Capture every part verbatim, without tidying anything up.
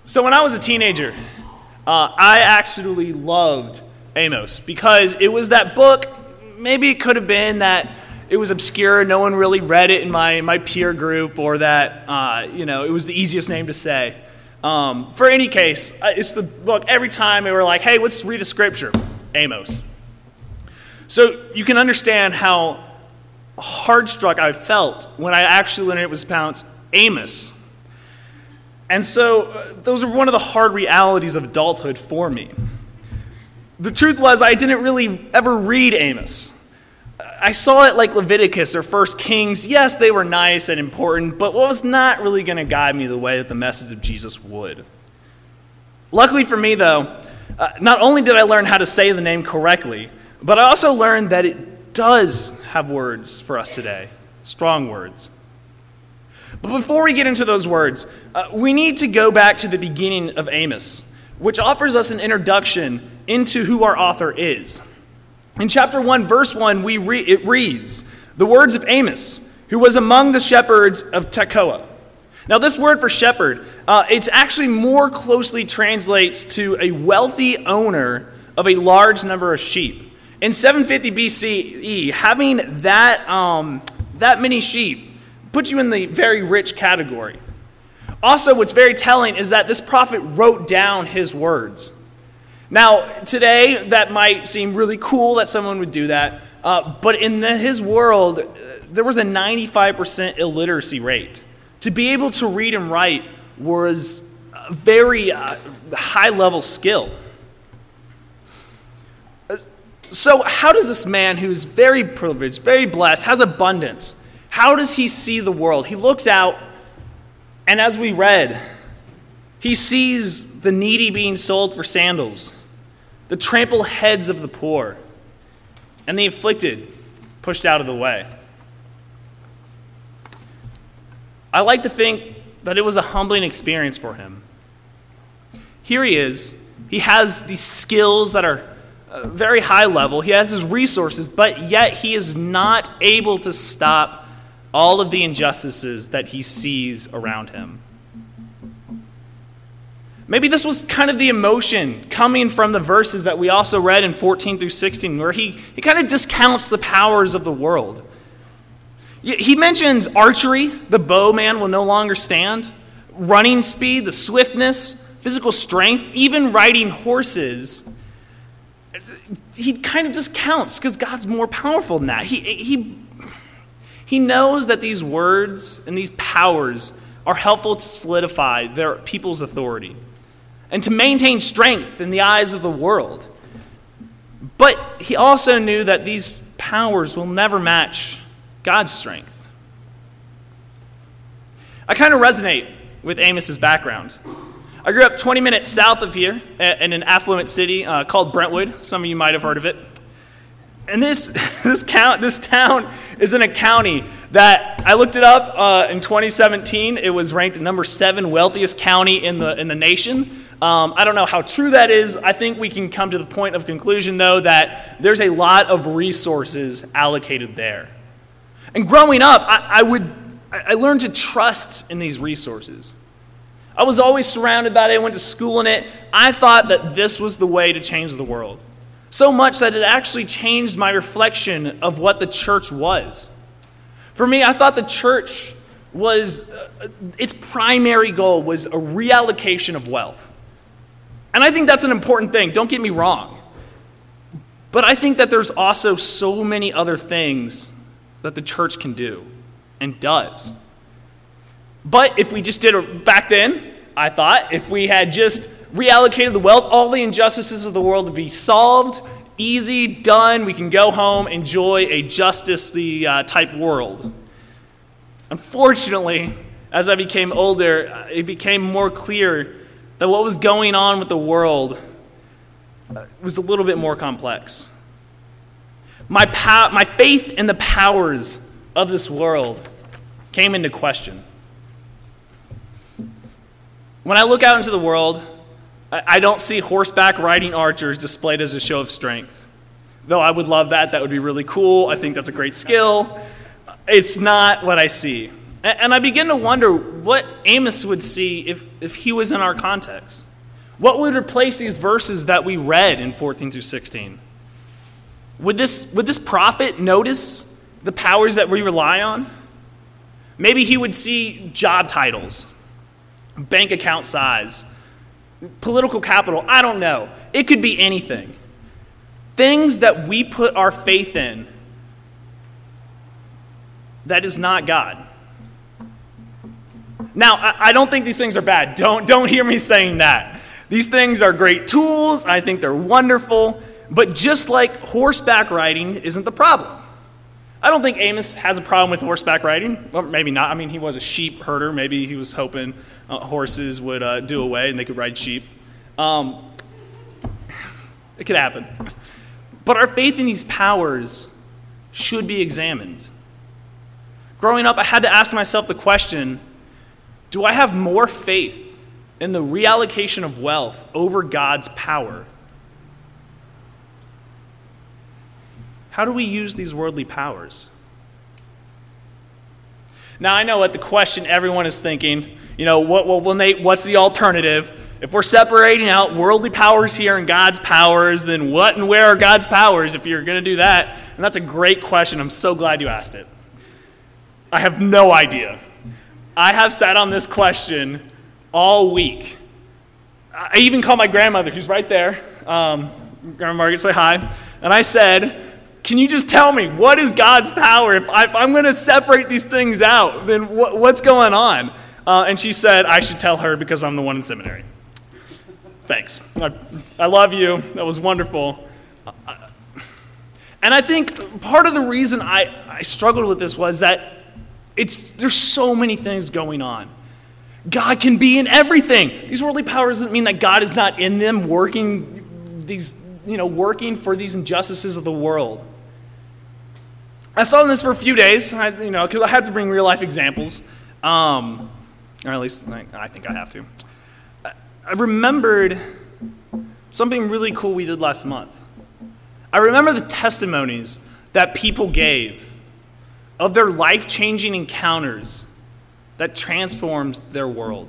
So when I was a teenager, uh, I actually loved Amos because it was that book. Maybe it could have been that it was obscure, no one really read it in my, my peer group, or that uh, you know it was the easiest name to say. Um, for any case, it's the book. Every time they were like, "Hey, let's read a scripture," Amos. So you can understand how hard-struck I felt when I actually learned it was pronounced Amos. And so uh, those were one of the hard realities of adulthood for me. The truth was I didn't really ever read Amos. I saw it like Leviticus or First Kings. Yes, they were nice and important, but was not really going to guide me the way that the message of Jesus would. Luckily for me, though, uh, not only did I learn how to say the name correctly, but I also learned that it does have words for us today, strong words. But before we get into those words, uh, we need to go back to the beginning of Amos, which offers us an introduction into who our author is. In chapter one, verse one, we re- it reads, "The words of Amos, who was among the shepherds of Tekoa." Now, this word for shepherd, uh, it's actually more closely translates to a wealthy owner of a large number of sheep. In seven fifty B C E, having that um, that many sheep puts you in the very rich category. Also, what's very telling is that this prophet wrote down his words. Now, today, that might seem really cool that someone would do that, uh, but in the, his world, there was a ninety-five percent illiteracy rate. To be able to read and write was a very uh, high-level skill. So how does this man who's very privileged, very blessed, has abundance, how does he see the world? He looks out, and as we read, he sees the needy being sold for sandals, the trampled heads of the poor, and the afflicted pushed out of the way. I like to think that it was a humbling experience for him. Here he is. He has these skills that are uh, very high level. He has his resources, but yet he is not able to stop all of the injustices that he sees around him. Maybe this was kind of the emotion coming from the verses that we also read in fourteen through sixteen, where he, he kind of discounts the powers of the world. He mentions archery, the bowman will no longer stand, running speed, the swiftness, physical strength, even riding horses. He kind of discounts because God's more powerful than that. He, he, he knows that these words and these powers are helpful to solidify their people's authority and to maintain strength in the eyes of the world. But he also knew that these powers will never match God's strength. I kind of resonate with Amos's background. I grew up twenty minutes south of here in an affluent city uh, called Brentwood. Some of you might have heard of it. And this this count this town is in a county that I looked it up uh, in twenty seventeen. It was ranked number seven wealthiest county in the in the nation. Um, I don't know how true that is. I think we can come to the point of conclusion, though, that there's a lot of resources allocated there. And growing up, I, I would I learned to trust in these resources. I was always surrounded by it. I went to school in it. I thought that this was the way to change the world. So much that it actually changed my reflection of what the church was. For me, I thought the church was, uh, its primary goal was a reallocation of wealth. And I think that's an important thing. Don't get me wrong. But I think that there's also so many other things that the church can do and does. But if we just did it back then, I thought, if we had just reallocated the wealth, all the injustices of the world would be solved, easy, done. We can go home, enjoy a justice-y uh, type world. Unfortunately, as I became older, it became more clear that what was going on with the world was a little bit more complex. My pow- my faith in the powers of this world came into question. When I look out into the world, I don't see horseback riding archers displayed as a show of strength. Though I would love that. That would be really cool. I think that's a great skill. It's not what I see. And, and I begin to wonder what Amos would see if, if he was in our context. What would replace these verses that we read in fourteen through sixteen? Would this, would this prophet notice the powers that we rely on? Maybe he would see job titles, bank account size, political capital. I don't know. It could be anything. Things that we put our faith in that is not God. Now, I, I don't think these things are bad. Don't, don't hear me saying that. These things are great tools. I think they're wonderful. But just like horseback riding isn't the problem. I don't think Amos has a problem with horseback riding. Well, maybe not. I mean, he was a sheep herder. Maybe he was hoping uh, horses would uh, do away and they could ride sheep. Um, it could happen. But our faith in these powers should be examined. Growing up, I had to ask myself the question, do I have more faith in the reallocation of wealth over God's power? How do we use these worldly powers? Now, I know what the question everyone is thinking, you know, what, well, Nate, what's the alternative? If we're separating out worldly powers here and God's powers, then what and where are God's powers if you're going to do that? And that's a great question. I'm so glad you asked it. I have no idea. I have sat on this question all week. I even called my grandmother, who's right there. Um, Grandma Margaret, say hi. And I said, can you just tell me, what is God's power? If, I, if I'm going to separate these things out, then wh- what's going on? Uh, and she said, I should tell her because I'm the one in seminary. Thanks. I, I love you. That was wonderful. Uh, and I think part of the reason I, I struggled with this was that it's there's so many things going on. God can be in everything. These worldly powers doesn't mean that God is not in them working these, you know, working for these injustices of the world. I saw this for a few days, I, you know, because I had to bring real life examples, um, or at least I, I think I have to. I, I remembered something really cool we did last month. I remember the testimonies that people gave of their life-changing encounters that transformed their world.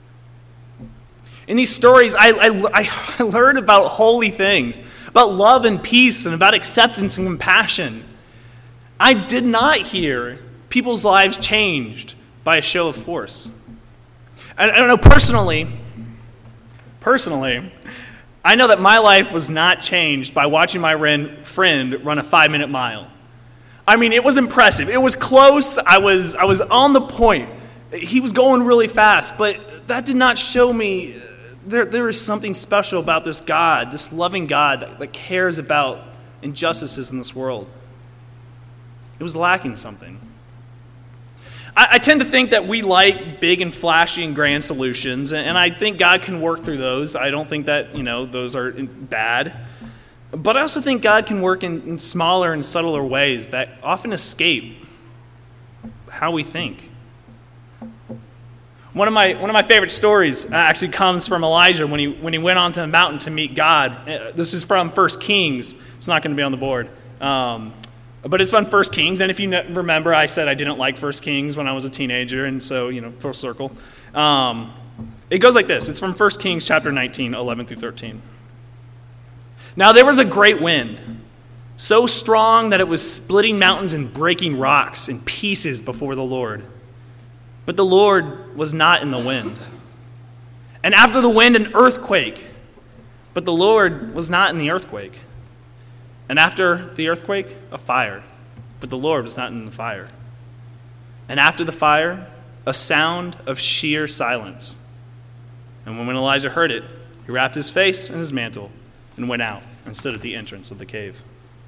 In these stories, I, I, I learned about holy things, about love and peace, and about acceptance and compassion. I did not hear people's lives changed by a show of force. I, I don't know, personally, personally, I know that my life was not changed by watching my friend run a five-minute mile. I mean, it was impressive. It was close. I was I was on the point. He was going really fast, but that did not show me there, there is something special about this God, this loving God that, that cares about injustices in this world. It was lacking something. I, I tend to think that we like big and flashy and grand solutions, and, and I think God can work through those. I don't think that, you know, those are bad. But I also think God can work in, in smaller and subtler ways that often escape how we think. One of my one of my favorite stories actually comes from Elijah when he when he went onto the mountain to meet God. This is from First Kings. It's not going to be on the board, um, but it's from First Kings. And if you remember, I said I didn't like First Kings when I was a teenager, and so you know, full circle. Um, it goes like this. It's from First Kings chapter nineteen, eleven through thirteen. Now there was a great wind, so strong that it was splitting mountains and breaking rocks in pieces before the Lord. But the Lord was not in the wind. And after the wind, an earthquake. But the Lord was not in the earthquake. And after the earthquake, a fire. But the Lord was not in the fire. And after the fire, a sound of sheer silence. And when Elijah heard it, he wrapped his face in his mantle and went out and stood at the entrance of the cave.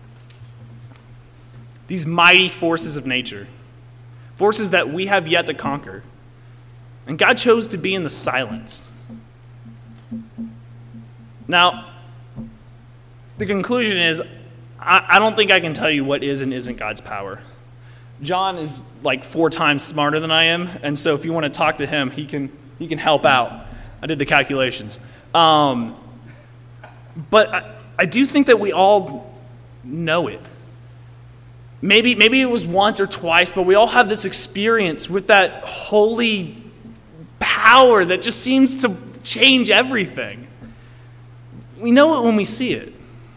These mighty forces of nature, forces that we have yet to conquer. And God chose to be in the silence. Now, the conclusion is, I, I don't think I can tell you what is and isn't God's power. John is like four times smarter than I am, and so if you want to talk to him, he can he can help out. I did the calculations. Um, but I, I do think that we all know it. Maybe, maybe it was once or twice, but we all have this experience with that holy power that just seems to change everything. We know it when we see it.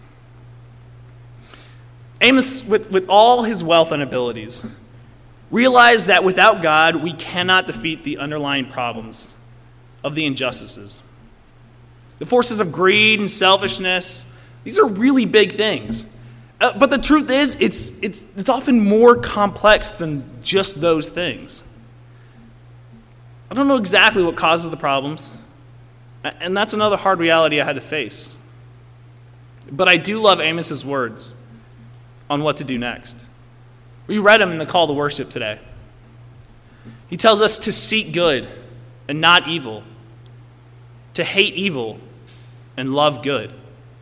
Amos, with, with all his wealth and abilities, realized that without God, we cannot defeat the underlying problems of the injustices. The forces of greed and selfishness, these are really big things. Uh, but the truth is, it's, it's, it's often more complex than just those things. I don't know exactly what causes the problems, and that's another hard reality I had to face. But I do love Amos's words on what to do next. We read them in the call to worship today. He tells us to seek good and not evil, to hate evil and love good.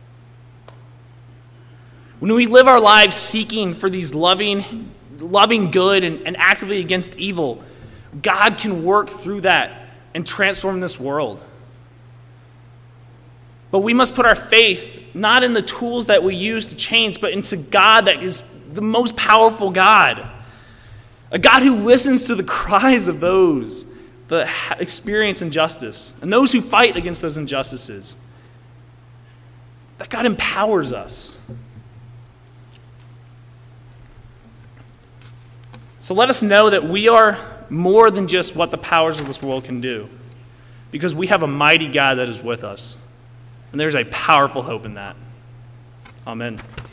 When we live our lives seeking for these loving, loving good and, and actively against evil, God can work through that and transform this world. But we must put our faith not in the tools that we use to change, but into God that is the most powerful God. A God who listens to the cries of those that experience injustice and those who fight against those injustices. That God empowers us. So let us know that we are more than just what the powers of this world can do, because we have a mighty God that is with us. And there's a powerful hope in that. Amen.